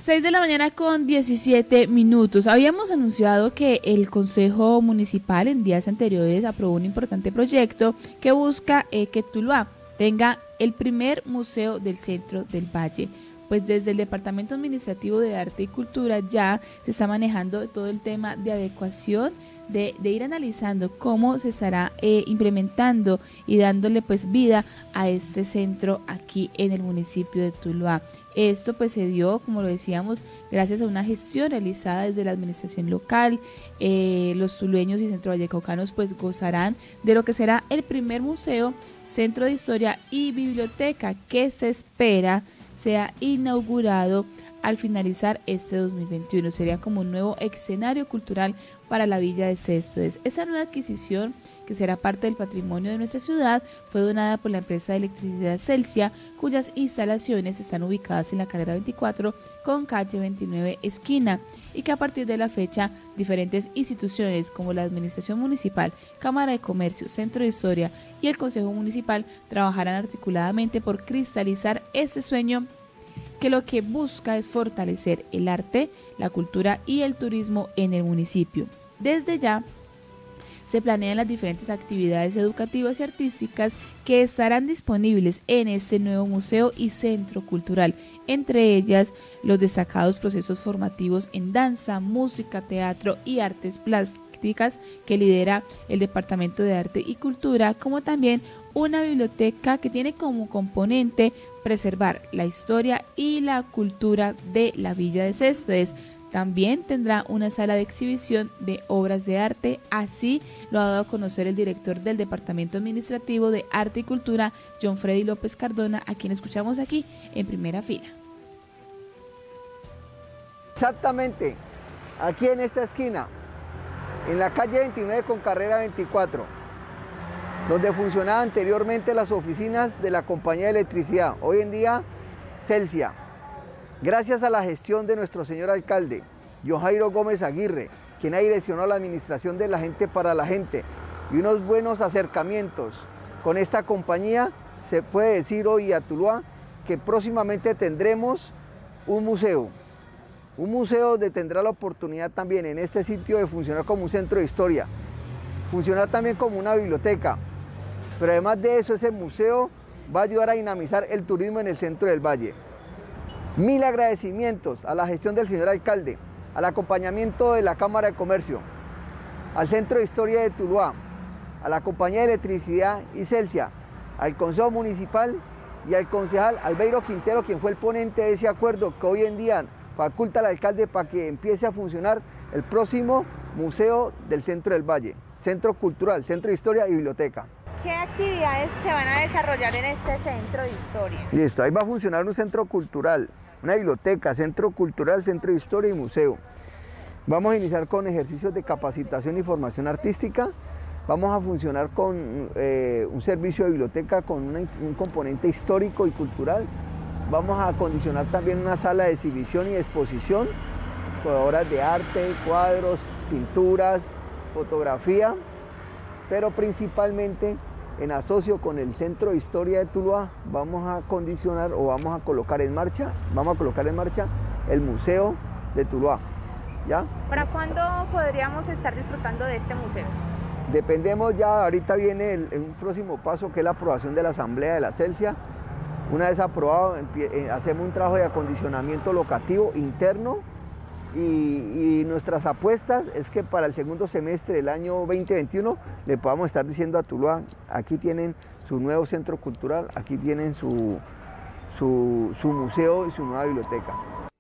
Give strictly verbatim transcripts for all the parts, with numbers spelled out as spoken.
seis de la mañana con diecisiete minutos. Habíamos anunciado que el Consejo Municipal en días anteriores aprobó un importante proyecto que busca eh, que Tuluá tenga el primer museo del centro del Valle. Pues desde el Departamento Administrativo de Arte y Cultura ya se está manejando todo el tema de adecuación, de, de ir analizando cómo se estará eh, implementando y dándole pues vida a este centro aquí en el municipio de Tuluá. Esto pues se dio, como lo decíamos, gracias a una gestión realizada desde la administración local. Eh, los tulueños y centrovallecaucanos pues gozarán de lo que será el primer museo, centro de historia y biblioteca que se espera sea inaugurado al finalizar este dos mil veintiuno. Sería como un nuevo escenario cultural para la Villa de Céspedes. Esta nueva adquisición, que será parte del patrimonio de nuestra ciudad, fue donada por la empresa de electricidad Celsia, cuyas instalaciones están ubicadas en la carrera veinticuatro con calle veintinueve esquina, y que a partir de la fecha diferentes instituciones como la Administración Municipal, Cámara de Comercio, Centro de Historia y el Consejo Municipal trabajarán articuladamente por cristalizar este sueño, que lo que busca es fortalecer el arte, la cultura y el turismo en el municipio. Desde ya se planean las diferentes actividades educativas y artísticas que estarán disponibles en este nuevo museo y centro cultural, entre ellas los destacados procesos formativos en danza, música, teatro y artes plásticas que lidera el Departamento de Arte y Cultura, como también una biblioteca que tiene como componente preservar la historia y la cultura de la Villa de Céspedes. También tendrá una sala de exhibición de obras de arte, así lo ha dado a conocer el director del Departamento Administrativo de Arte y Cultura, John Freddy López Cardona, a quien escuchamos aquí en primera fila. Exactamente, aquí en esta esquina, en la calle veintinueve con carrera veinticuatro, donde funcionaban anteriormente las oficinas de la compañía de electricidad, hoy en día Celsia. Gracias a la gestión de nuestro señor alcalde, Johairo Gómez Aguirre, quien ha direccionado la administración de la gente para la gente, y unos buenos acercamientos con esta compañía, se puede decir hoy a Tuluá que próximamente tendremos un museo. Un museo donde tendrá la oportunidad también en este sitio de funcionar como un centro de historia, funcionar también como una biblioteca, pero además de eso ese museo va a ayudar a dinamizar el turismo en el centro del Valle. Mil agradecimientos a la gestión del señor alcalde, al acompañamiento de la Cámara de Comercio, al Centro de Historia de Tuluá, a la Compañía de Electricidad y Celsia, al Consejo Municipal y al concejal Albeiro Quintero, quien fue el ponente de ese acuerdo que hoy en día faculta al alcalde para que empiece a funcionar el próximo Museo del Centro del Valle, Centro Cultural, Centro de Historia y Biblioteca. ¿Qué actividades se van a desarrollar en este centro de historia? Listo, ahí va a funcionar un centro cultural, una biblioteca, centro cultural, centro de historia y museo. Vamos a iniciar con ejercicios de capacitación y formación artística. Vamos a funcionar con eh, un servicio de biblioteca con una, un componente histórico y cultural. Vamos a acondicionar también una sala de exhibición y exposición con obras de arte, cuadros, pinturas, fotografía, pero principalmente en asocio con el Centro de Historia de Tuluá vamos a acondicionar o vamos a colocar en marcha, vamos a colocar en marcha el Museo de Tuluá. ¿Ya? ¿Para cuándo podríamos estar disfrutando de este museo? Dependemos ya, ahorita viene el, un próximo paso que es la aprobación de la Asamblea de la Celsia. Una vez aprobado, hacemos un trabajo de acondicionamiento locativo interno y, y nuestras apuestas es que para el segundo semestre del año veinte veintiuno le podamos estar diciendo a Tuluá, aquí tienen su nuevo centro cultural, aquí tienen su, su, su museo y su nueva biblioteca.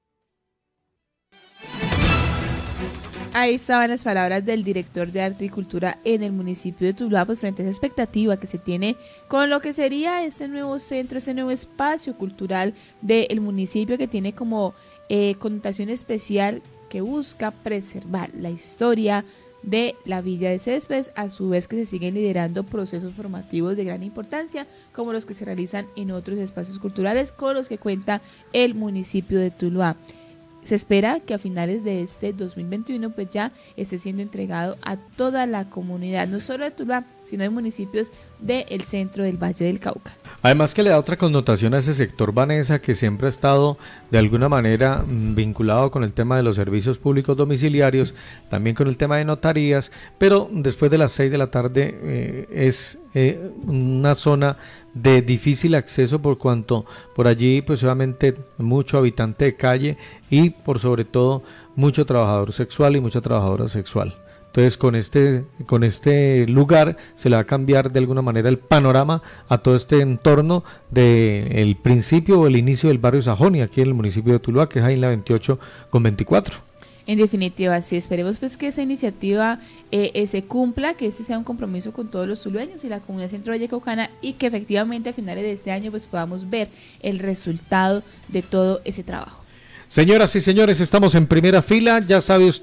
Ahí estaban las palabras del director de Arte y Cultura en el municipio de Tuluá, pues frente a esa expectativa que se tiene con lo que sería ese nuevo centro, ese nuevo espacio cultural del municipio que tiene como eh, connotación especial, que busca preservar la historia de la Villa de Céspedes, a su vez que se siguen liderando procesos formativos de gran importancia, como los que se realizan en otros espacios culturales con los que cuenta el municipio de Tuluá. Se espera que a finales de este dos mil veintiuno pues ya esté siendo entregado a toda la comunidad, no solo de Tuluá, sino de municipios del centro del Valle del Cauca. Además que le da otra connotación a ese sector, Vanessa, que siempre ha estado de alguna manera vinculado con el tema de los servicios públicos domiciliarios, también con el tema de notarías, pero después de las seis de la tarde eh, es eh, una zona de difícil acceso por cuanto por allí pues obviamente mucho habitante de calle y por sobre todo mucho trabajador sexual y mucha trabajadora sexual. Entonces con este, con este lugar se le va a cambiar de alguna manera el panorama a todo este entorno del principio o el inicio del barrio Sajonia, aquí en el municipio de Tuluá, que es ahí en la veintiocho con veinticuatro. En definitiva, sí, esperemos pues que esa iniciativa eh, eh, se cumpla, que ese sea un compromiso con todos los tulueños y la comunidad centro vallecaucana y que efectivamente a finales de este año pues podamos ver el resultado de todo ese trabajo. Señoras y señores, estamos en primera fila, ya sabe usted.